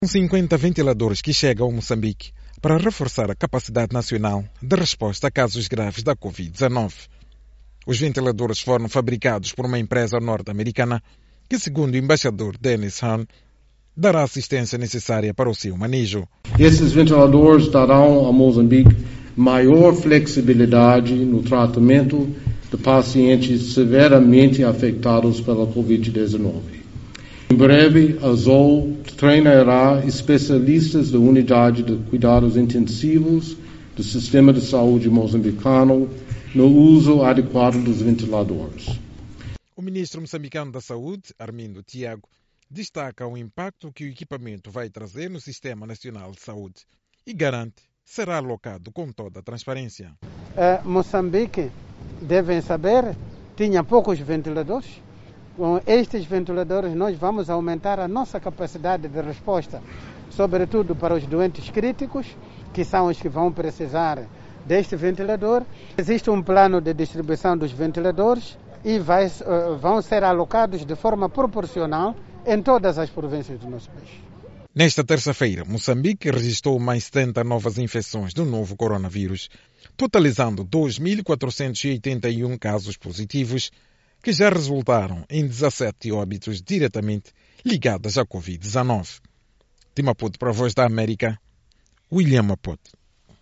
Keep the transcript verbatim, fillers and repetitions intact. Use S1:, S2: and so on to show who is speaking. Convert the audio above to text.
S1: cinquenta ventiladores que chegam ao Moçambique para reforçar a capacidade nacional de resposta a casos graves da covid dezenove. Os ventiladores foram fabricados por uma empresa norte-americana que, segundo o embaixador Dennis Hahn, dará a assistência necessária para o seu manejo.
S2: Esses ventiladores darão a Moçambique maior flexibilidade no tratamento de pacientes severamente afetados pela covid dezenove. Em breve, a Z O L treinará especialistas da unidade de cuidados intensivos do sistema de saúde moçambicano no uso adequado dos ventiladores.
S1: O ministro moçambicano da Saúde, Armindo Tiago, destaca o impacto que o equipamento vai trazer no Sistema Nacional de Saúde e garante será alocado com toda a transparência.
S3: Uh, Moçambique, devem saber, tinha poucos ventiladores. Com estes ventiladores nós vamos aumentar a nossa capacidade de resposta, sobretudo para os doentes críticos, que são os que vão precisar deste ventilador. Existe um plano de distribuição dos ventiladores e vai, uh, vão ser alocados de forma proporcional em todas as províncias do nosso país.
S1: Nesta terça-feira, Moçambique registrou mais setenta novas infecções do novo coronavírus, totalizando dois mil quatrocentos e oitenta e um casos positivos, que já resultaram em dezassete óbitos diretamente ligados à covid dezenove. De Maputo para a Voz da América, William Maputo.